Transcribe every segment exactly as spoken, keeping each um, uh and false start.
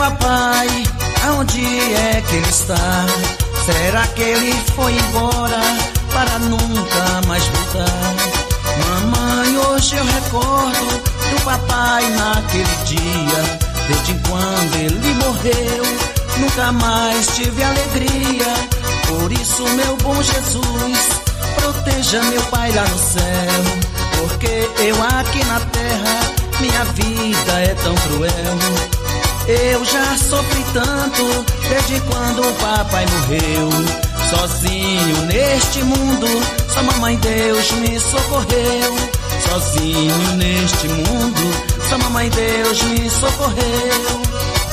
papai, aonde é que ele está? Será que ele foi embora para nunca mais voltar? Mamãe, hoje eu recordo do papai naquele dia. Desde quando ele morreu, nunca mais tive alegria. Por isso, meu bom Jesus, proteja meu pai lá no céu. Porque eu aqui na terra, minha vida é tão cruel. Eu já sofri tanto desde quando o papai morreu. Sozinho neste mundo, só mamãe Deus me socorreu. Sozinho neste mundo, só mamãe Deus me socorreu.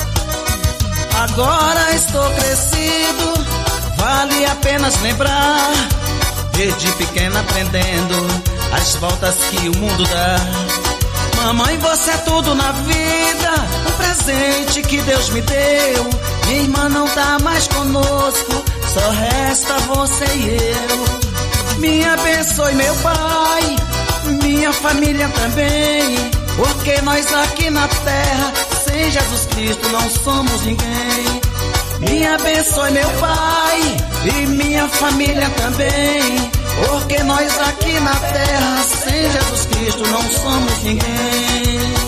Agora estou crescido, vale apenas lembrar. Desde pequena aprendendo as voltas que o mundo dá. Mamãe, você é tudo na vida, um presente que Deus me deu. Minha irmã não tá mais conosco, só resta você e eu. Me abençoe, meu pai, minha família também. Porque nós aqui na terra, sem Jesus Cristo não somos ninguém. Me abençoe, meu pai, e minha família também. Porque nós aqui na terra, sem Jesus Cristo não somos ninguém.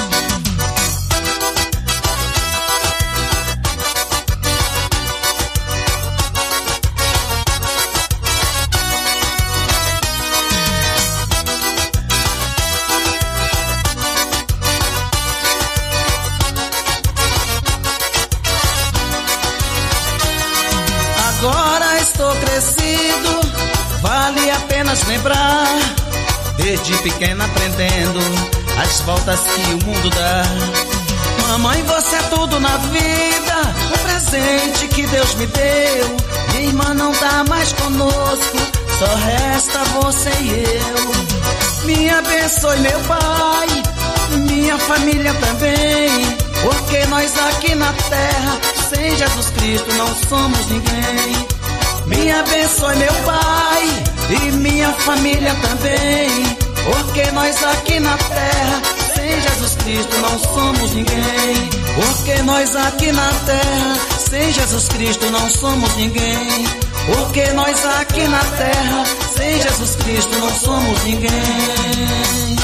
Agora estou crescido, vale apenas lembrar. Desde pequena aprendendo as voltas que o mundo dá. Mamãe, você é tudo na vida, um presente que Deus me deu. Minha irmã não tá mais conosco, só resta você e eu. Me abençoe, meu pai, minha família também. Porque nós aqui na terra, sem Jesus Cristo não somos ninguém. Me abençoe, meu pai, e minha família também. Porque nós aqui na terra, sem Jesus Cristo não somos ninguém. Porque nós aqui na terra, sem Jesus Cristo não somos ninguém. Porque nós aqui na terra, sem Jesus Cristo não somos ninguém.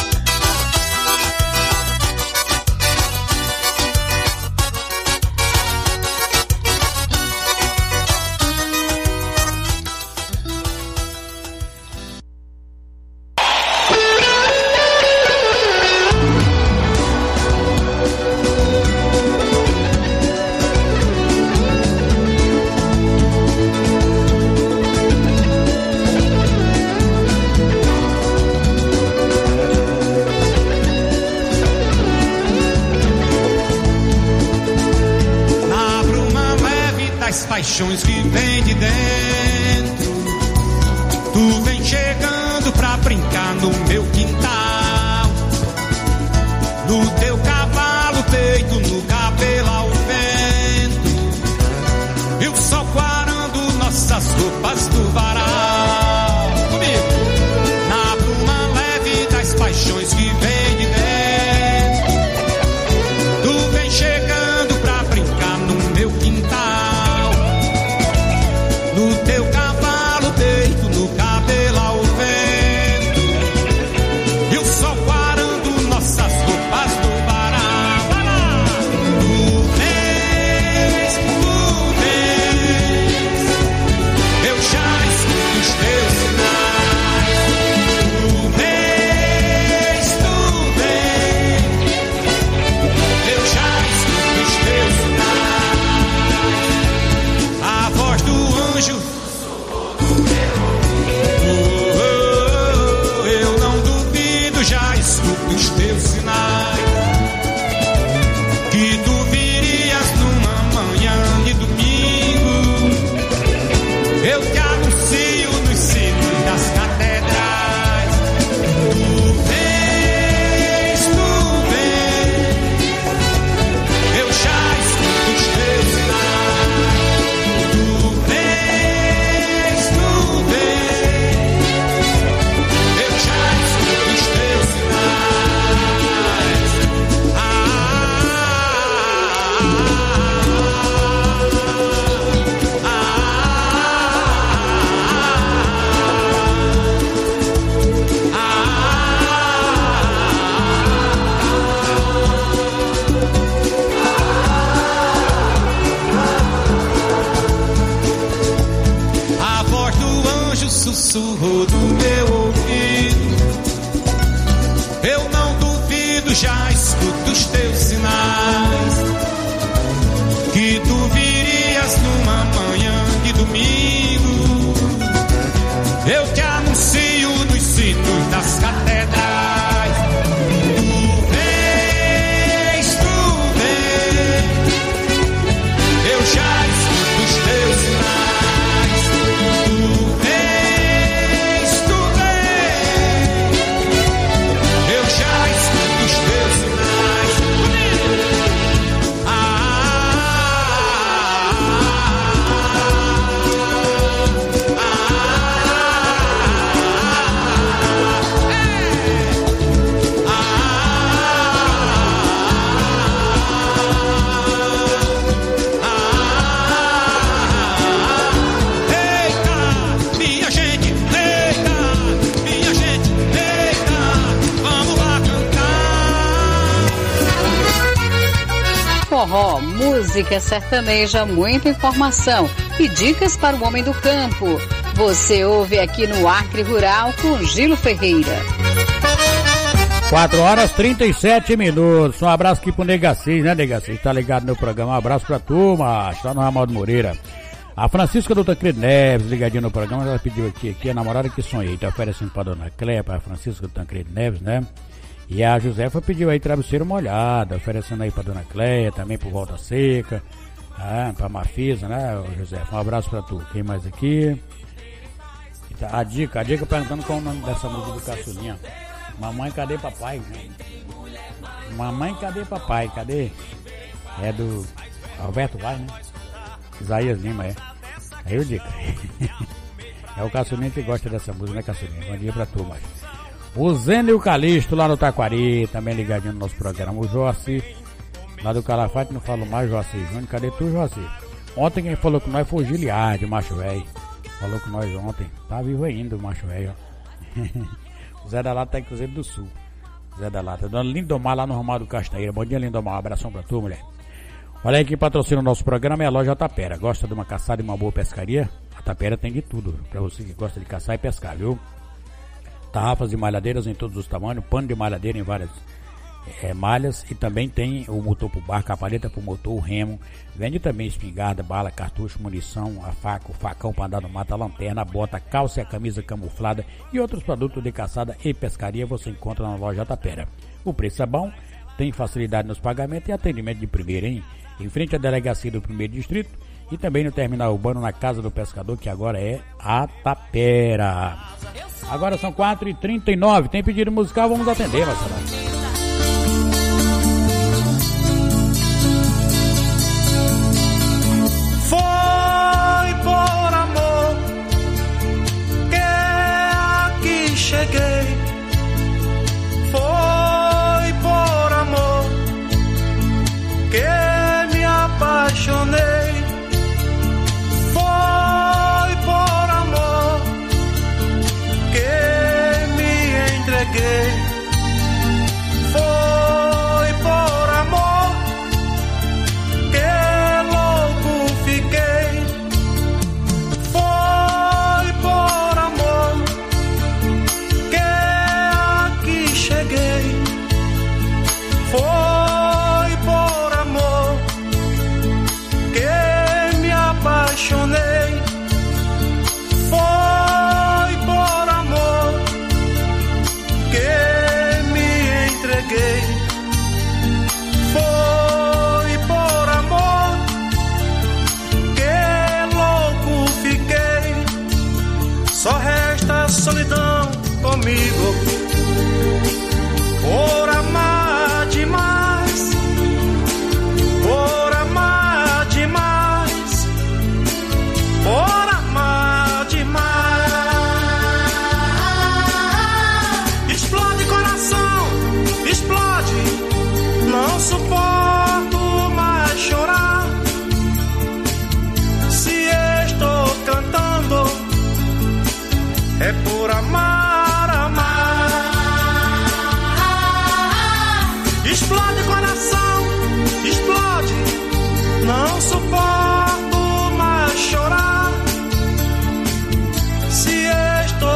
Paixões que vem de dentro, tu vem chegando pra brincar no meu quintal. No teu cavalo peito, no cabelo ao vento, e o sol quarando nossas roupas do varal. Comigo, na bruma leve das paixões que vem de dentro, tu vem chegando pra brincar no meu quintal. No teu cavalo deito, no cabelo ao vento, e o sol quarando nossas roupas do sussurro do meu ouvido. Eu não duvido, já escuto os teus sinais, que tu virias numa manhã de domingo. Eu te anuncio nos sinos das catedrais. Tu vens, tu vens, eu já escuto os teus sinais. Tu vens, tu vens, eu já escuto os teus sinais. Ah, ah, ah, Forró, música sertaneja, muita informação e dicas para o homem do campo. Você ouve aqui no Acre Rural com Gilo Ferreira. quatro horas e trinta e sete minutos. Um abraço aqui pro Negacis, né, Negacis? Tá ligado no programa. Um abraço pra turma. Está no Ramaldo Moreira. A Francisca do Tancredo Neves, ligadinha no programa, ela pediu aqui, aqui a namorada que sonhei. Tá oferecendo pra dona Cléia, pra Francisca do Tancredo Neves, né? E a Josefa pediu aí travesseiro molhado, oferecendo aí pra dona Cléia, também pro Volta Seca, ah, pra Mafisa, né, Josefa? Um abraço pra tu. Quem mais aqui? A dica, a dica perguntando qual é o nome dessa música do Caçulinha. Mamãe, cadê papai? Mamãe, cadê papai? Cadê? É do Alberto Vaz, né? Isaías Lima, é. Aí eu digo. É o Caçulinha que gosta dessa música, né, Caçulinha? Bom dia pra tu, mas. O Zeno e o Calixto lá no Taquari, também ligadinho no nosso programa. O Joaci, lá do Calafate, não falo mais, Joaci Júnior. Cadê tu, Joaci? Ontem quem falou com nós foi o Giliardi, o macho velho. Falou com nós ontem. Tá vivo ainda o macho velho, ó. O Zé da Lata tá em Cruzeiro do Sul. Zé da Lata. Dona Lindomar lá no Ramal do Castanheira. Bom dia, Lindomar. Um abração pra tu, mulher. Olha aí, quem patrocina o nosso programa é a loja Tapera. Gosta de uma caçada e uma boa pescaria? A Tapera tem de tudo. Pra você que gosta de caçar e pescar, viu? Tarrafas de malhadeiras em todos os tamanhos, pano de malhadeira em várias é, malhas, e também tem o motor pro barco, a paleta pro motor, o remo. Vende também espingarda, bala, cartucho, munição, a faca, o facão para andar no mato, a lanterna, a bota, a calça e a camisa camuflada e outros produtos de caçada e pescaria você encontra na loja Tapera. O preço é bom, tem facilidade nos pagamentos e atendimento de primeira, hein? Em frente à delegacia do primeiro distrito e também no terminal urbano na Casa do Pescador, que agora é a Tapera. Agora são quatro e trinta e nove. Tem pedido musical, vamos atender, Marcelo. Foi por amor que aqui cheguei. Foi por amor que me apaixonei. Foi por amor que louco fiquei. Foi por amor que aqui cheguei. Foi por amor que me apaixonei. Foi por amor que foi por amor que louco fiquei. Só resta solidão comigo por amar demais, por amar demais, por amar demais. Explode coração, explode. Não suporto mais chorar. Se estou cantando é por amar, amar. Explode coração, explode. Não suporto mais chorar. Se estou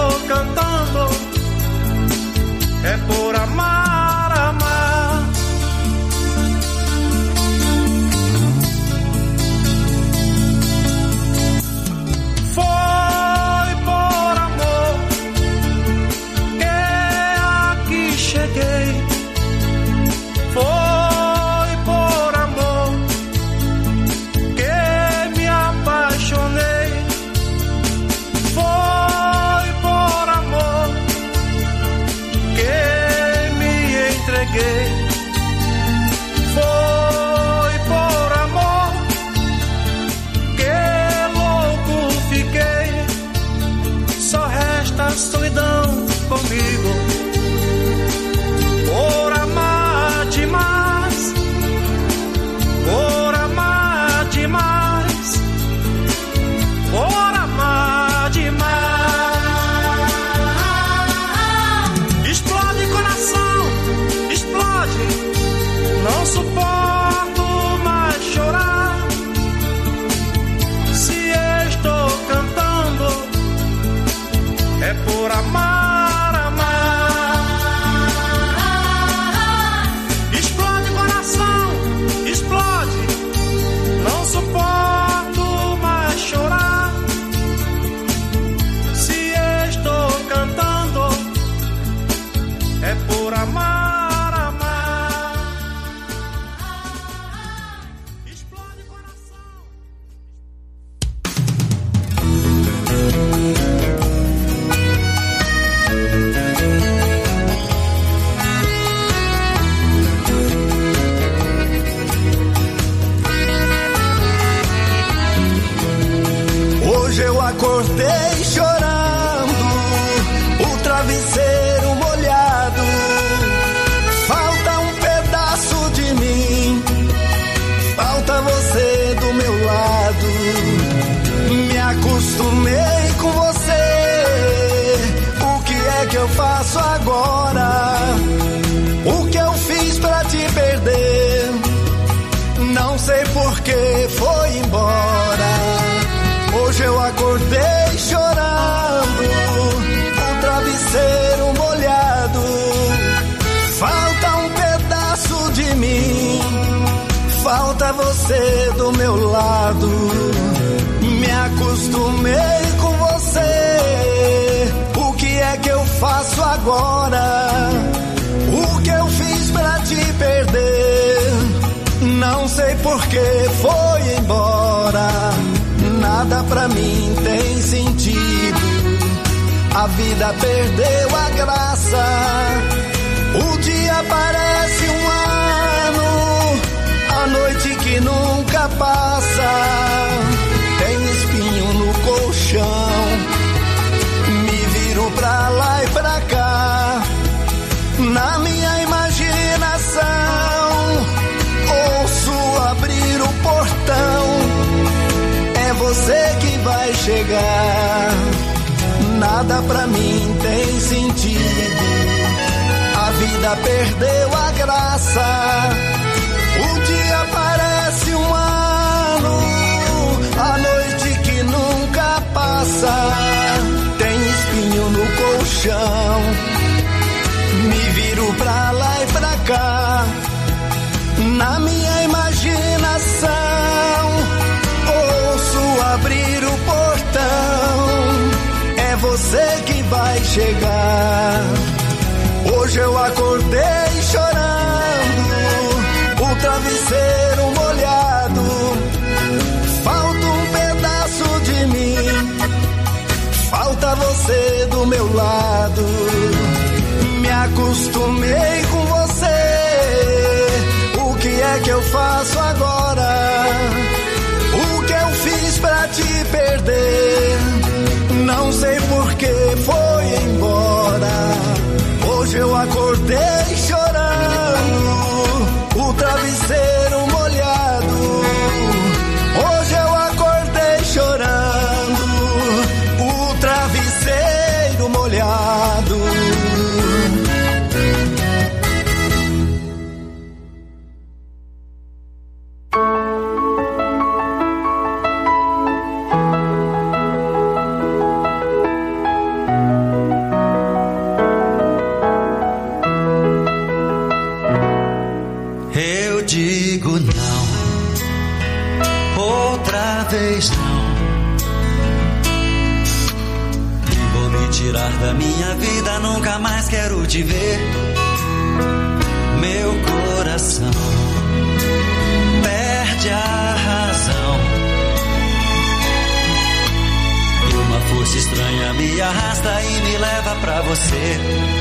suporto mais chorar. Se estou cantando, é por amar, amar. Explode coração, explode. Não suporto mais chorar. Se estou cantando, é por amar. Acordei chorando, o travesseiro molhado. Falta um pedaço de mim, falta você do meu lado. Me acostumei com você, o que é que eu faço agora? O que eu fiz pra te perder? Não sei por que foi embora. Hoje eu acordei chorando, o travesseiro molhado. Falta um pedaço de mim, falta você do meu lado. Me acostumei com você, o que é que eu faço agora? O que eu fiz pra te perder? Não sei por que foi embora. Nada pra mim tem sentido, a vida perdeu a graça. O dia parece um ano, a noite que nunca passa. Tem espinho no colchão, me viro pra lá e pra cá. Na minha imaginação, ouço abrir o portão. É você que vai chegar. Nada pra mim tem sentido, a vida perdeu a graça. O dia parece um ano, a noite que nunca passa. Tem espinho no colchão, me viro pra lá e pra cá. Na minha imaginação, ouço abrir o portão. É você que vai chegar. Hoje eu acordei chorando, o travesseiro molhado. Falta um pedaço de mim, falta você do meu lado. Me acostumei com você, o que é que eu faço agora? O que eu fiz pra te perder? Não sei por que foi embora. Hoje eu acordei chorando, o travesseiro molhado. Hoje eu acordei chorando, o travesseiro molhado. Da minha vida nunca mais quero te ver. Meu coração perde a razão e uma força estranha me arrasta e me leva pra você.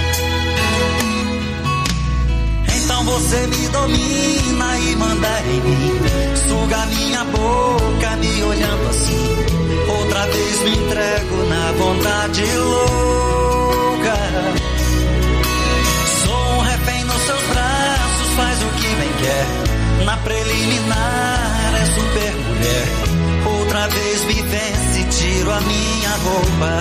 Então você me domina e manda em mim, suga minha boca me olhando assim. Outra vez me entrego na vontade louca. Sou um refém nos seus braços, faz o que bem quer. Na preliminar é super mulher. Outra vez me vence, tiro a minha roupa.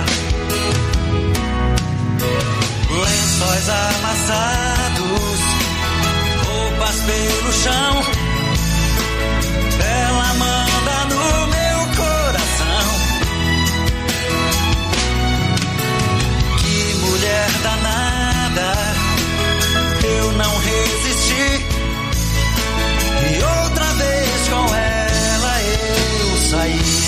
Lençóis amassados, roupas pelo chão. Ela manda no meu coração. Que mulher danada, eu não resisti. E outra vez com ela eu saí.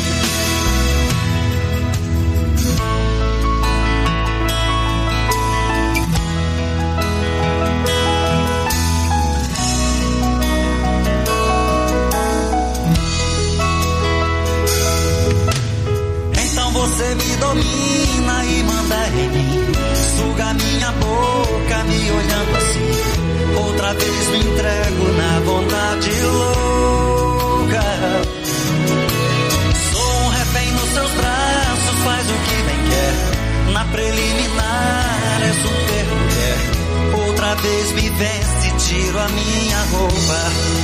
Você me domina e manda em mim, suga minha boca me olhando assim. Outra vez me entrego na vontade louca. Sou um refém nos seus braços, faz o que bem quer. Na preliminar é super mulher. Outra vez me vence, tiro a minha roupa.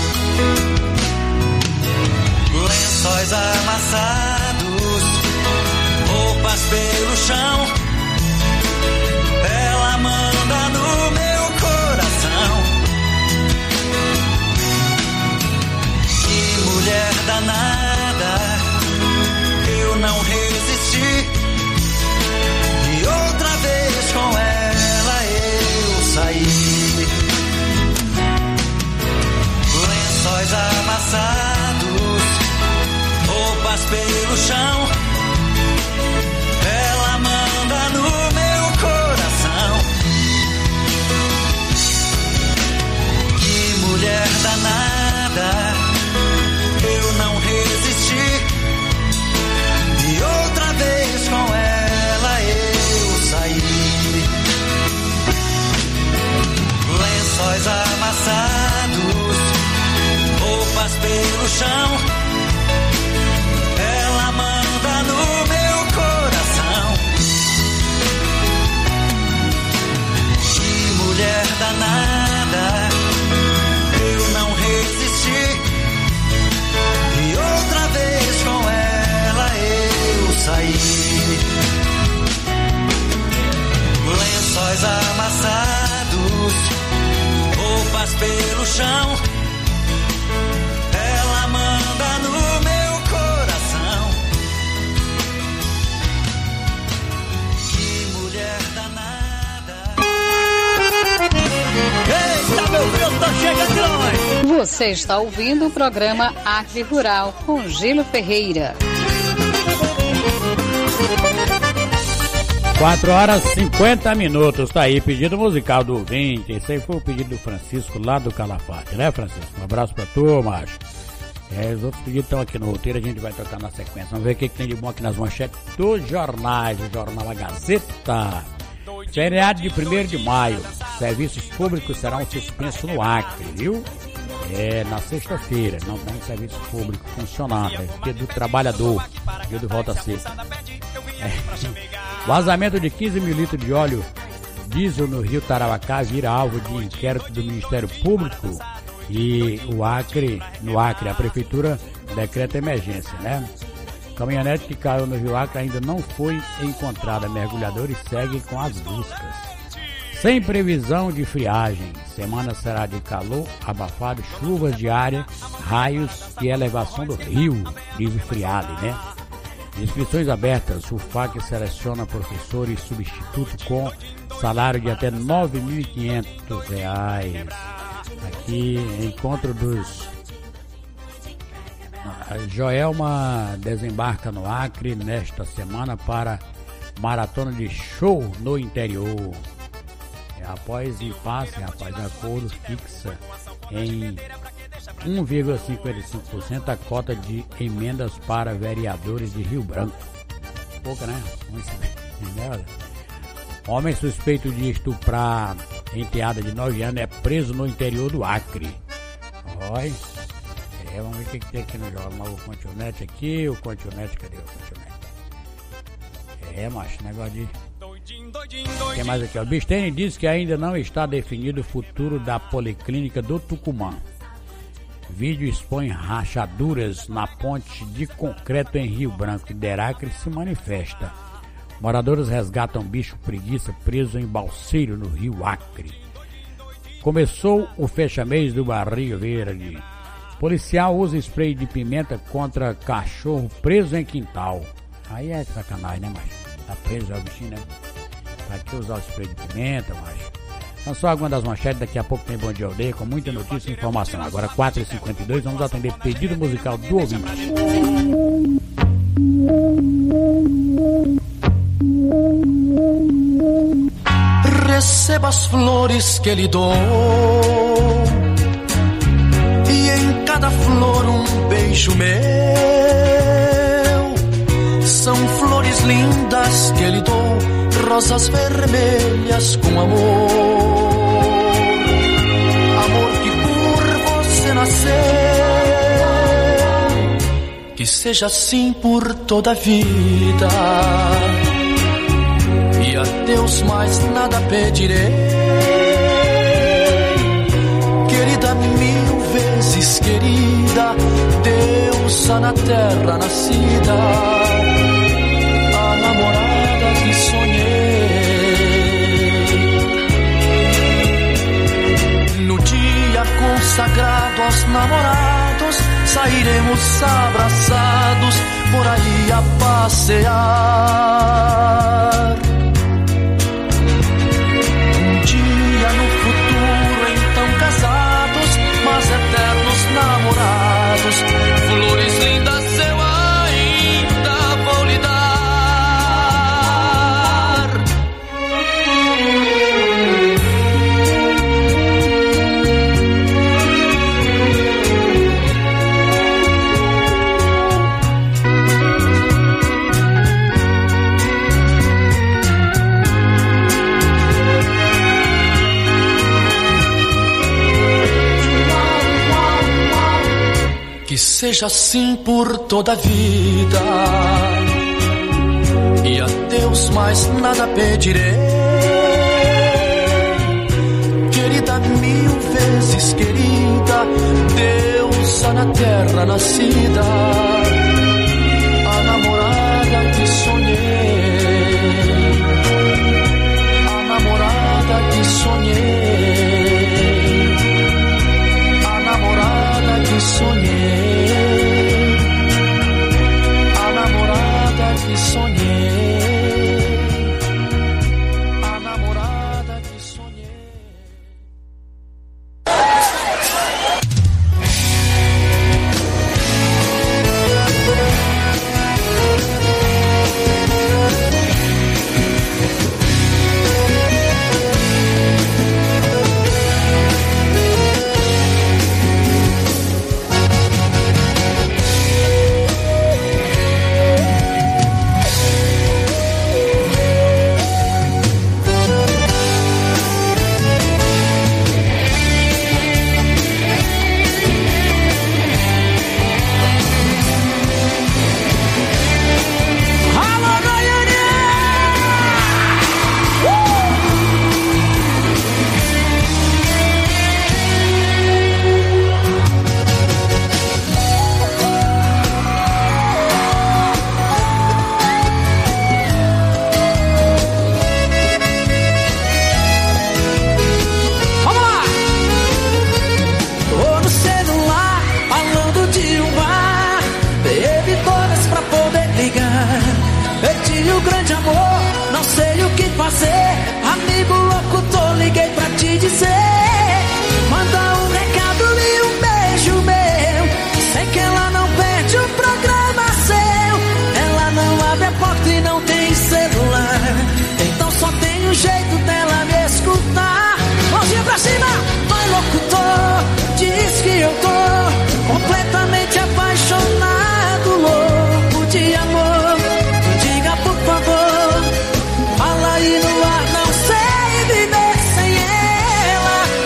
Lençóis amassados, roupas pelo chão. Ela manda no meu coração. Que mulher danada, eu não resisti. E outra vez com ela eu saí. Lençóis amassados, roupas pelo chão. Ela manda no meu coração. Que mulher danada, eu não resisti. E outra vez com ela eu saí. Lençóis amassados, roupas pelo chão. Ela manda no meu coração. Que mulher danada, eu não resisti. E outra vez com ela eu saí. Lençóis amassados, roupas pelo chão. Ela manda no meu coração. Que mulher danada. Eita, meu Deus, tá chegando de nós. Você está ouvindo o programa Acre Rural com Gilo Ferreira. quatro horas e cinquenta minutos, tá aí, pedido musical do ouvinte. Esse aí foi o pedido do Francisco lá do Calafate, né, Francisco? Um abraço pra tu, macho. É, os outros pedidos estão aqui no roteiro, a gente vai tocar na sequência. Vamos ver o que, que tem de bom aqui nas manchetes dos jornais, do jornal A Gazeta. Feriado de primeiro de maio, serviços públicos serão suspensos no Acre, viu? É, na sexta-feira, não tem serviço público funcionando, é dia do trabalhador, dia do volta seca. É. Vazamento de quinze mil litros de óleo diesel no Rio Tarauacá vira alvo de inquérito do Ministério Público e o Acre, no Acre, a Prefeitura decreta emergência, né? Caminhonete que caiu no Rio Acre ainda não foi encontrada, mergulhadores seguem com as buscas. Sem previsão de friagem, semana será de calor, abafado, chuvas diárias, raios e elevação do rio, diz o Friale, né? Inscrições abertas, o F A C seleciona professores substituto com salário de até nove mil e quinhentos reais. Aqui, encontro dos... A Joelma desembarca no Acre nesta semana para maratona de show no interior. Após impasse, rapaz, acordo fixa em um vírgula cinquenta e cinco por cento a cota de emendas para vereadores de Rio Branco. Pouca, né? Homem suspeito de estuprar enteada de nove anos é preso no interior do Acre. Olha, é, vamos ver o que, que tem aqui no jornal. O Continente aqui, o Continente, cadê o Continente? É, macho, negócio de... O que mais aqui? O Bistene diz que ainda não está definido o futuro da Policlínica do Tucumã. Vídeo expõe rachaduras na ponte de concreto em Rio Branco. Deracre se manifesta. Moradores resgatam bicho preguiça preso em Balseiro, no Rio Acre. Começou o fecha-mês do Barriga Verde. Policial usa spray de pimenta contra cachorro preso em quintal. Aí é sacanagem, né, macho? Tá preso, é o bichinho, né? Pra que usar o spray de pimenta, macho? Então só alguma das manchetes, daqui a pouco tem Bom Dia Aldeia com muita notícia e informação. Agora quatro e cinquenta e dois, vamos atender pedido musical do ouvinte. Receba as flores que lhe dou, e em cada flor um beijo meu. São flores lindas que lhe dou, rosas vermelhas com amor. Amor que por você nasceu, que seja assim por toda a vida. E a Deus mais nada pedirei, querida, mil vezes querida, deusa na terra nascida, a namorada que sonhei. No dia consagrado aos namorados, sairemos abraçados por aí a passear. No futuro, então casados, mas eternos namorados, flores lindas eu ainda vou lhe dar. Que seja assim por toda a vida, e a Deus mais nada pedirei, querida, mil vezes querida, deusa na terra nascida, a namorada que sonhei, a namorada que sonhei, a namorada que sonhei. Que sonhei, a namorada que sonhei. Fala aí no ar, não sei viver sem ela.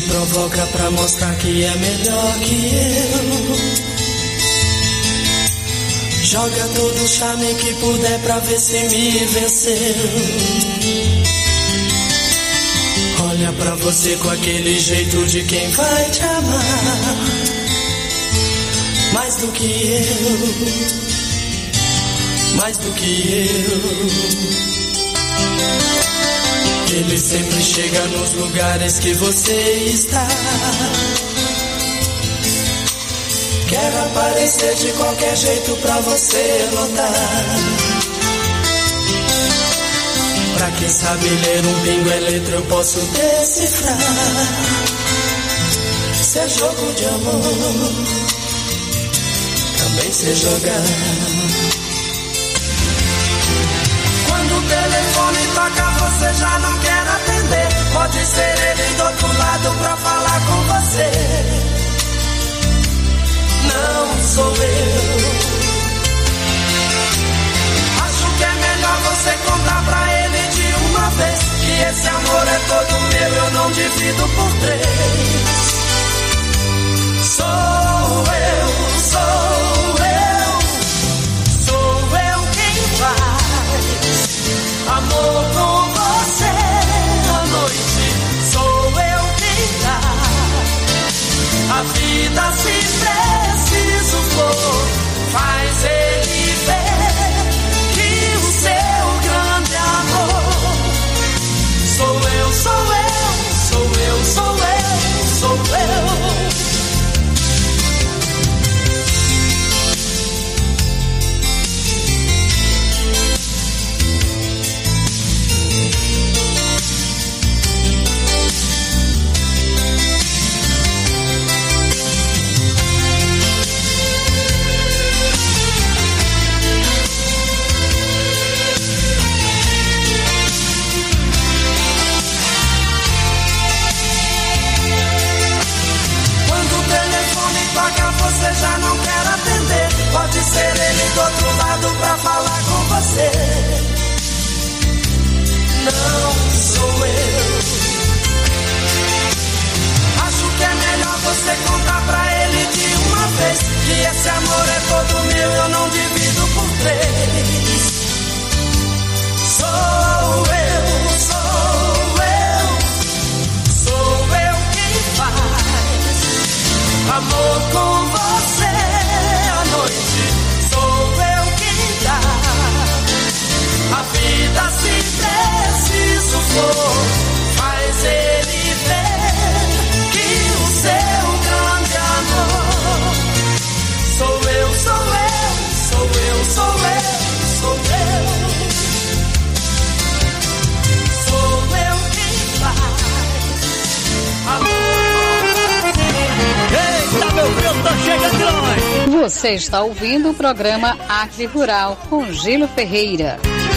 provoca pra mostrar que é melhor que eu. Joga todo o charme que puder pra ver se me venceu. Olha pra você com aquele jeito de quem vai te amar mais do que eu, mais do que eu. Ele sempre chega nos lugares que você está. Quer aparecer de qualquer jeito pra você notar. Pra quem sabe ler um pingo é letra eu posso decifrar. Se é jogo de amor, também sei jogar. Quando o telefone toca você já não quer atender. Pode ser ele do outro lado pra falar com você. Não sou eu. Acho que é melhor você contar pra ele de uma vez que esse amor é todo meu, eu não divido por três. Sou eu, sou eu, sou eu quem faz amor com você à noite. Sou eu quem dá a vida se preciso for. Faz ele ver que o seu grande amor sou eu, sou eu, sou eu, sou eu, sou eu. Você já não quer atender. Pode ser ele do outro lado pra falar com você. Não sou eu. Acho que é melhor você contar pra ele de uma vez que esse amor é todo meu, eu não divido por três. Sou eu, sou eu, sou eu quem faz amor com você à noite. Sou eu quem dá a vida se preciso for. Faz ele ver que o seu grande amor sou eu, sou eu, sou eu, sou eu, sou eu. Sou eu quem faz amor. Eita, meu Deus, tá chegando. Você está ouvindo o programa Acre Rural com Gilo Ferreira.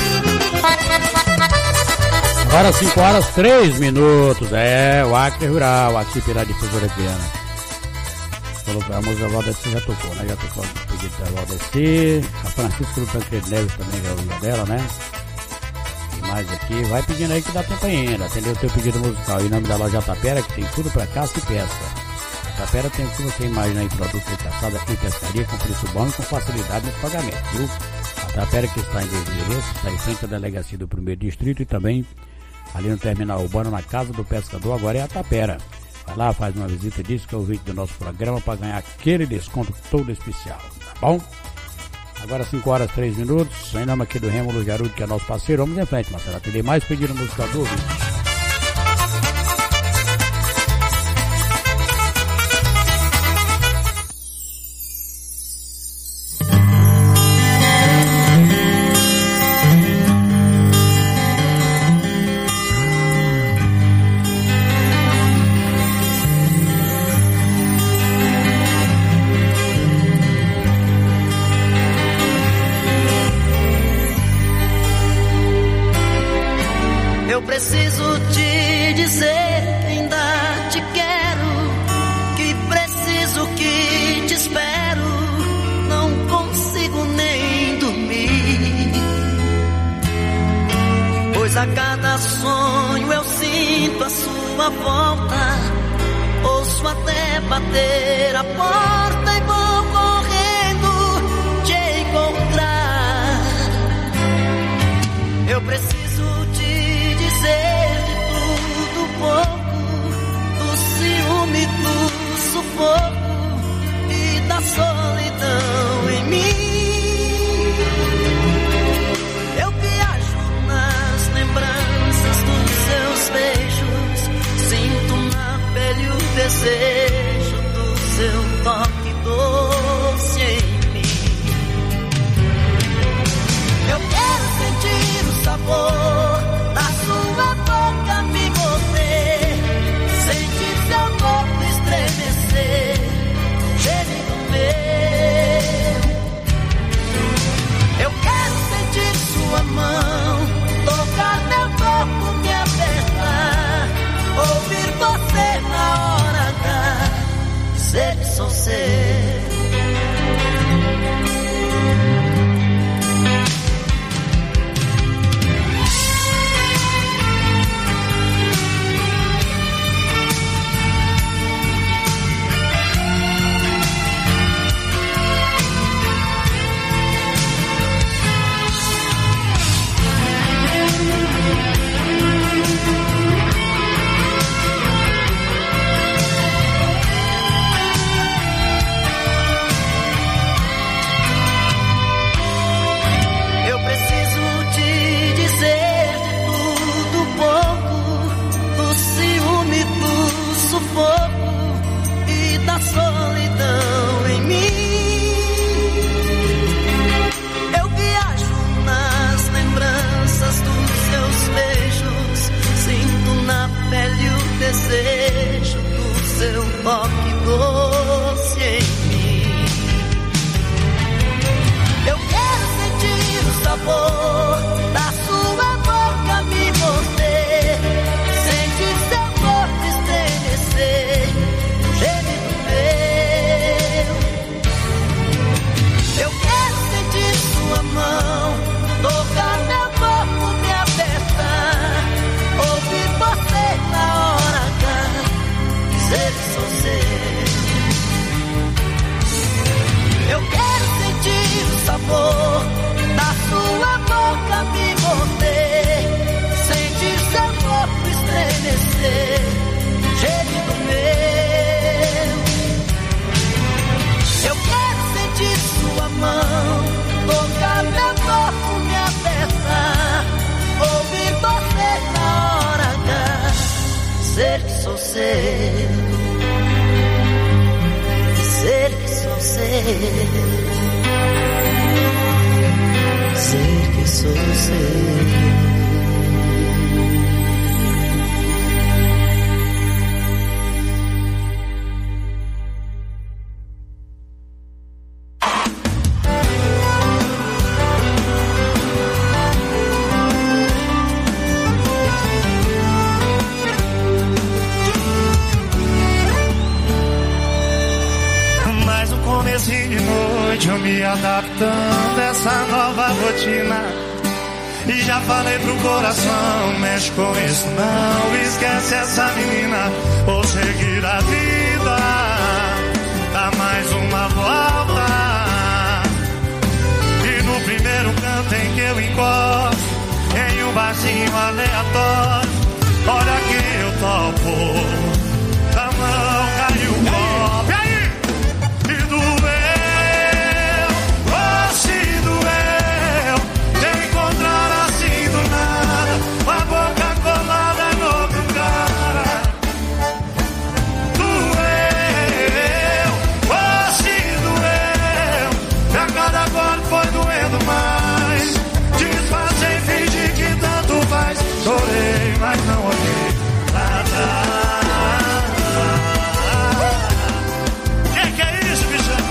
Agora cinco horas três minutos. É, o Acre Rural, aqui pela Difusora Piana. Falou pra música, a Valdeci já tocou, né? Já tocou o pedido da Valdeci. A Francisca do Tancredo Neves também já ouviu dela, né? E mais aqui, vai pedindo aí que dá tempo ainda. Atendeu o teu pedido musical. Em nome da loja Tapera, que tem tudo pra caça e pesca. Tapera tem o que você imagina aí, produtos de caçada e pescaria com preço bom e com facilidade nos pagamentos, viu? A Tapera, que está em dois endereços, está em frente à delegacia do primeiro distrito e também ali no terminal urbano, na Casa do Pescador, agora é a Tapera. Vai lá, faz uma visita, diz que é o vídeo do nosso programa para ganhar aquele desconto todo especial, tá bom? Agora cinco horas três minutos, em nome aqui do Rêmulo Jarudo, que é nosso parceiro, vamos em frente, Marcelo. Tem mais pedido musical do ouvinte. A cada sonho eu sinto a sua volta posso até bater a porta e vou correndo te encontrar. Eu preciso te dizer de tudo um pouco, do ciúme, do sufoco e da solidão em mim. Eu viajo nas lembranças dos seus beijos, sinto na pele o desejo do seu toque doce em mim. Eu quero sentir o sabor da sua boca me morder, sentir seu corpo estremecer, gemido meu. Eu quero sentir sua mão tocar meu corpo, me apertar, ouvir você na hora H, dizer que sou seu. E da solidão em mim. Eu viajo nas lembranças dos seus beijos, sinto na pele o desejo do seu toque doce em mim. Eu quero sentir o sabor da sua boca me morder, sentir seu corpo estremecer, o gemido meu. Eu quero sentir sua mão tocar meu corpo, me apertar, ouvir você na hora H, dizer que sou seu. Eu quero sentir o sabor da sua boca me morder, sentir seu corpo estremecer, gemido meu. Eu quero sentir sua mão tocar meu corpo, me apertar, ouvir você na hora H, dizer que sou seu, dizer que sou seu, dizer que sou seu. Eu me adaptando a essa nova rotina, e já falei pro coração, mexe com isso não, esquece essa menina, vou seguir a vida, dá mais uma volta, e no primeiro canto em que eu encosto, em um barzinho aleatório, olha que eu topo, da mão caiu o copo, e aí? E doeu. Chorei, mas não olhei nada. Que que é isso, bichão?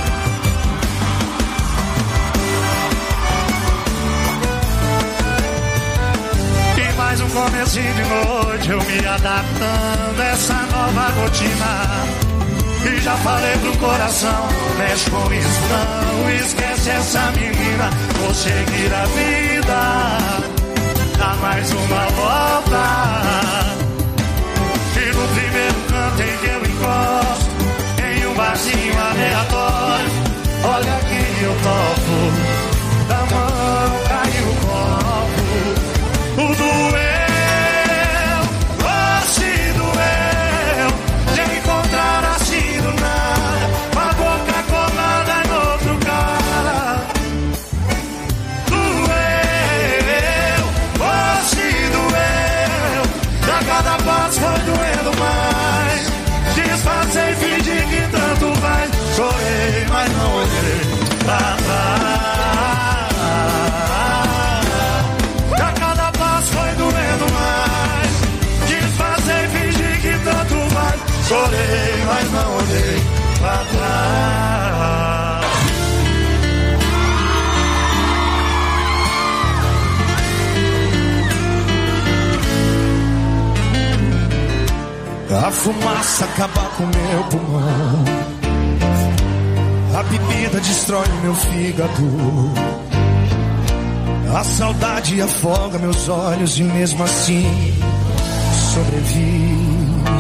E mais um comecinho de noite, eu me adaptando a essa nova rotina. E já falei pro coração, mexe com isso não, esquece essa menina, vou seguir a vida, dá mais uma volta, e no primeiro canto em que eu encosto, lugarzinho aleatório. Olha que eu topo, da mão caiu o copo. O doeu, oh se doeu, de encontrar assim do nada, uma boca colada em outro cara. Doeu, oh se doeu, da cada passo foi doendo mais. Disfarcei, fingi que tanto faz. Chorei, mas não olhei pra trás. A cada passo foi doendo mais. Disfarcei, fingi que tanto faz. Chorei, mas não olhei pra trás. A fumaça acaba com meu pulmão, a bebida destrói meu fígado, a saudade afoga meus olhos e mesmo assim sobrevivi.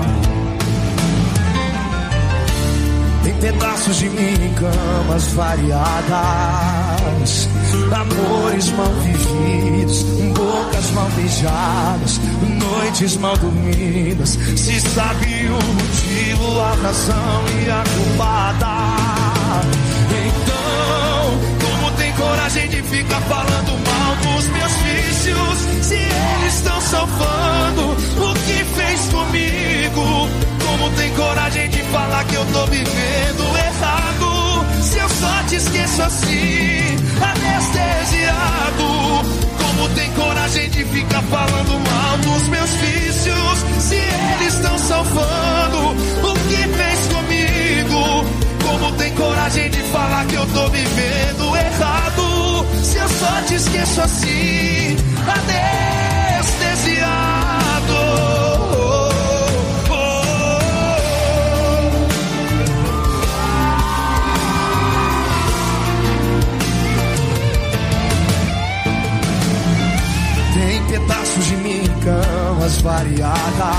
Tem pedaços de mim em camas variadas, amores mal vividos, bocas mal beijadas, noites mal dormidas. Se sabe o motivo, a razão e a culpada, então como tem coragem de ficar falando mal dos meus vícios, se eles estão salvando o que fez comigo? Como tem coragem de falar que eu tô vivendo errado, se eu só te esqueço assim, anestesiado? Como tem coragem de ficar falando mal dos meus vícios, se eles estão salvando o que fez comigo? Como tem coragem de falar que eu tô vivendo errado, se eu só te esqueço assim, anestesiado? Pedaços de mim em camas variadas,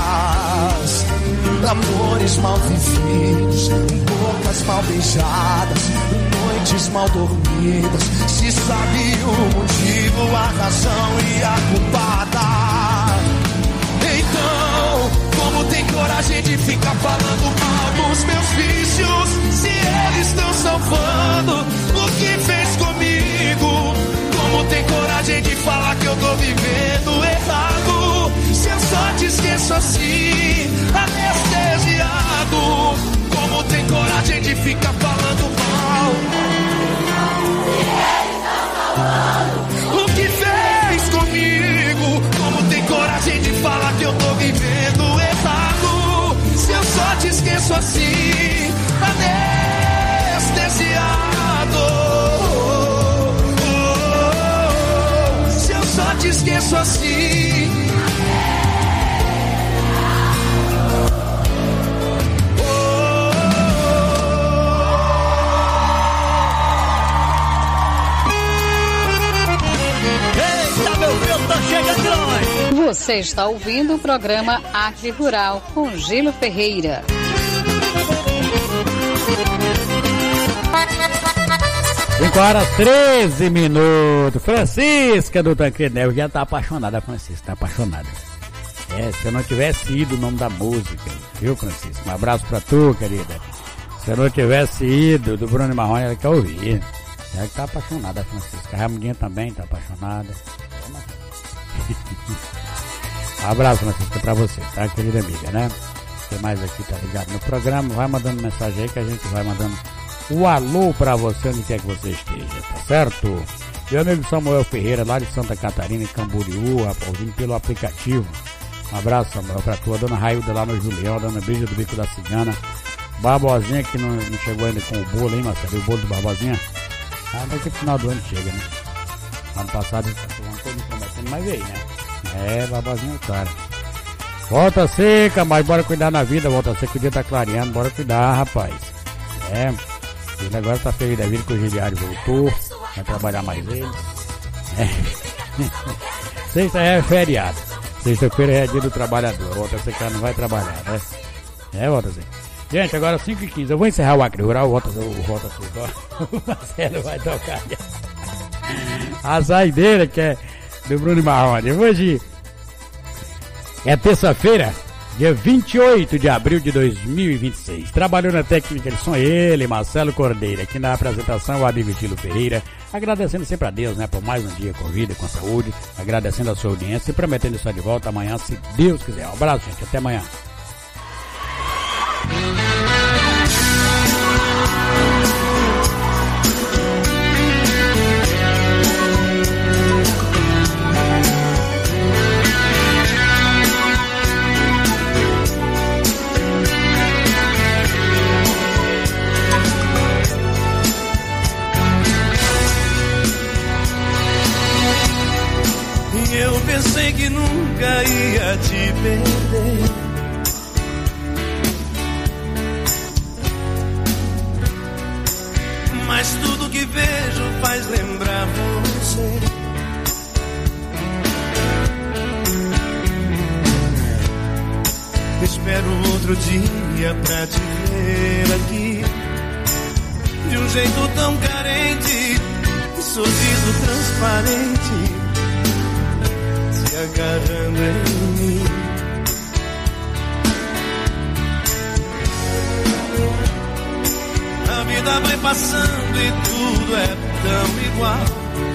amores mal vividos, bocas mal beijadas, noites mal dormidas. Se sabe o motivo, a razão e a culpada, então como tem coragem de ficar falando mal dos meus vícios, se eles estão salvando o que fez comigo? Como tem coragem de falar que eu tô vivendo errado, se eu só te esqueço assim, anestesiado? Como tem coragem de ficar falando mal o que fez comigo? Como tem coragem de falar que eu tô vivendo errado, se eu só te esqueço assim, anestesiado? Só te esqueço assim. Eita, meu Deus, tá chegando. Você está ouvindo o programa Acre Rural com Gilo Ferreira. cinco horas treze minutos. Francisca do Tancredo Neves já tá apaixonada, Francisca, tá apaixonada. É, se eu não tivesse ido o nome da música, viu, Francisca? Um abraço pra tu, querida. Se eu não tivesse ido do Bruno Marrone, ela quer ouvir. Ela que tá apaixonada, Francisca. A Ramudinha também tá apaixonada. Um abraço, Francisca, pra você, tá, querida amiga, né? Você mais aqui tá ligado no programa, vai mandando mensagem aí que a gente vai mandando o alô pra você onde quer que você esteja, tá certo? Meu amigo Samuel Ferreira, lá de Santa Catarina, em Camboriú, ouvindo pelo aplicativo. Um abraço, Samuel, pra tua dona Railda lá no Julião, dona Brisa do Bico da Cigana, Barbosinha que não, não chegou ainda com o bolo, hein, Marcelo? O bolo do Barbosinha? Ah, daqui no final do ano chega, né? Ano passado não tô me prometendo, mas veio, né? É, Barbosinha, cara. Volta seca, mas bora cuidar na vida, volta seca, o dia tá clareando, bora cuidar, rapaz. É. Ele agora tá feliz da vida que o Giliário voltou, vai trabalhar mais ele. É. Sexta é feriado. Sexta-feira é dia do trabalhador. Volta seca não vai trabalhar, né? É, volta seca. Gente, agora cinco e quinze. Eu vou encerrar o Acre Rural. Volta, volta o Marcelo vai tocar. A saideira que é do Bruno Marrone. Hoje é terça-feira, dia vinte e oito de abril de dois mil e vinte e seis. Trabalhou na técnica de som ele, Marcelo Cordeiro. Aqui na apresentação, o amigo Tilo Ferreira. Agradecendo sempre a Deus, né, por mais um dia com vida, com saúde. Agradecendo a sua audiência e prometendo estar de volta amanhã, se Deus quiser. Um abraço, gente. Até amanhã. Eu pensei que nunca ia te perder. Mas tudo que vejo faz lembrar você. Espero outro dia pra te ver aqui, de um jeito tão carente, sorriso transparente, se agarrando em mim. A vida vai passando e tudo é tão igual.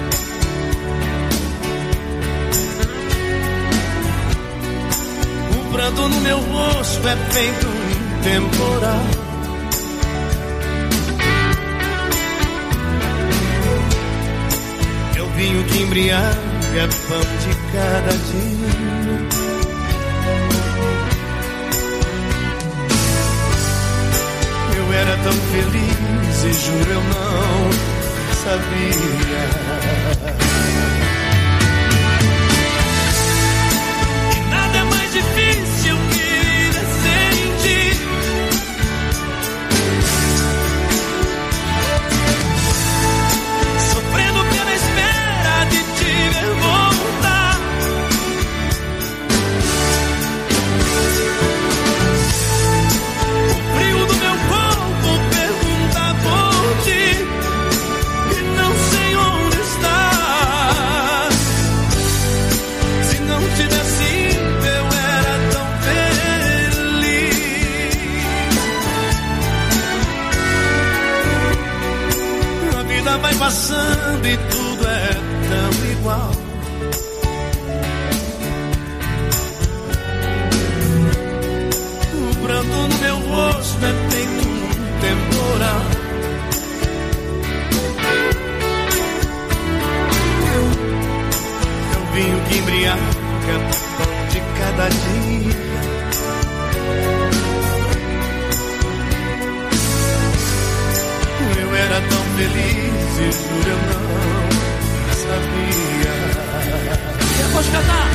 O pranto no meu rosto é feito um temporal. Eu vinho que embriaga pão de cada dia. Eu era tão feliz e juro eu não sabia. E nada é mais difícil que sentir. Sofrendo pela espera de te ver voltar. O frio do meu corpo pergunta por ti e não sei onde estás. Se não tivesse ido eu era tão feliz. A vida vai passando e tudo é tão igual. O pranto no meu rosto é feito um temporal. Eu vinho que embriaga pão de cada dia. Eu era tão feliz e juro eu não sabia. Pode cantar.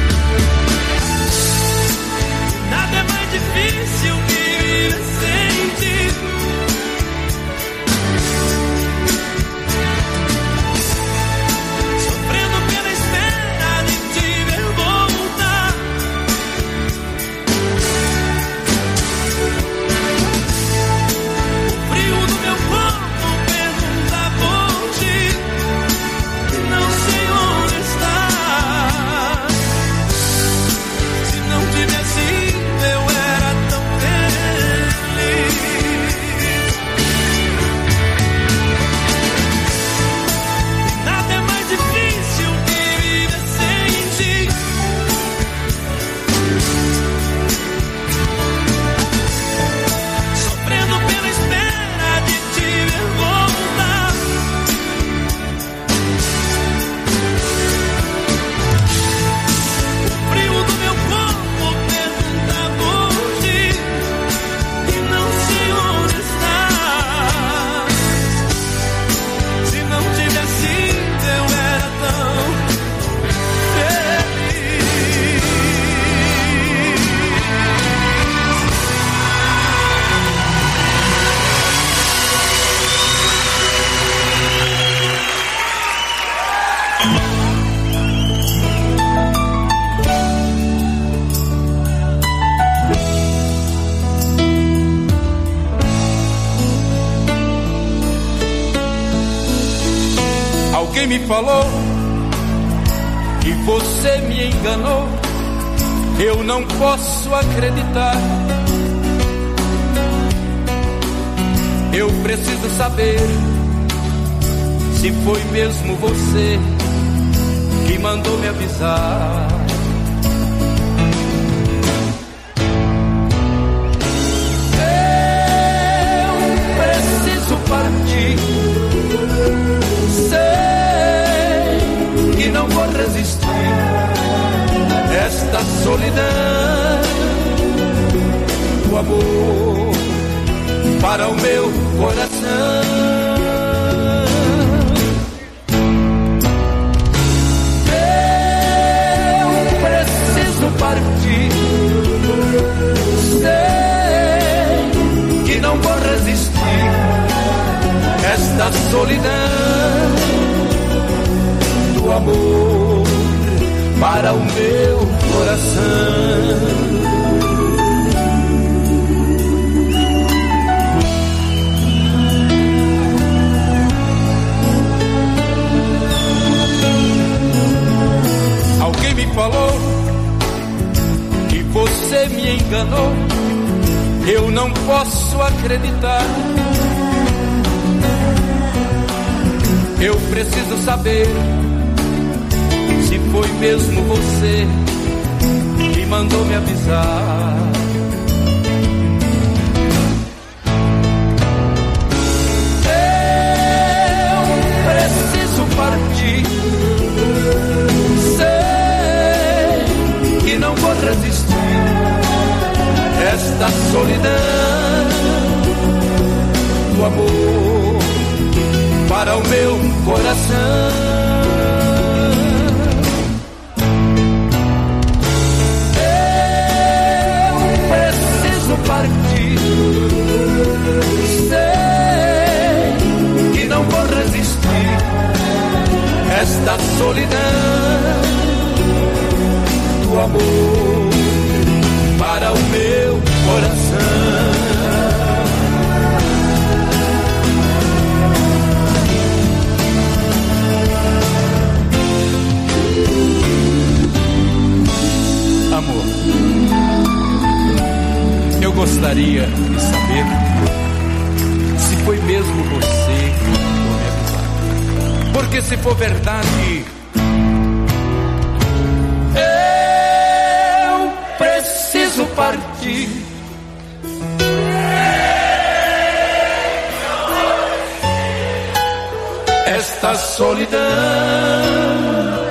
Nada é mais difícil que sentir. Sofrendo pela espera de te ver voltar. O frio do meu corpo pergunta por ti e não sei onde está. Se não tivesse ido eu era tão feliz. Alguém me falou que você me enganou. Eu não posso acreditar. Eu preciso saber se foi mesmo você que mandou me avisar. Eu preciso partir. Sei que não vou resistir esta solidão. O amor para o meu coração. Eu preciso partir. Sei que não vou resistir esta solidão do amor para o meu coração. Alguém me falou que você me enganou. Eu não posso acreditar. Eu preciso saber se foi mesmo você que mandou me avisar. Eu preciso partir. Sei que não vou resistir esta solidão do amor para o meu coração. Eu preciso partir. Sei que não vou resistir esta solidão do amor para o meu coração. Amor, eu gostaria de saber se foi mesmo você que mandou me avisar. Porque se for verdade, eu preciso partir. Esta solidão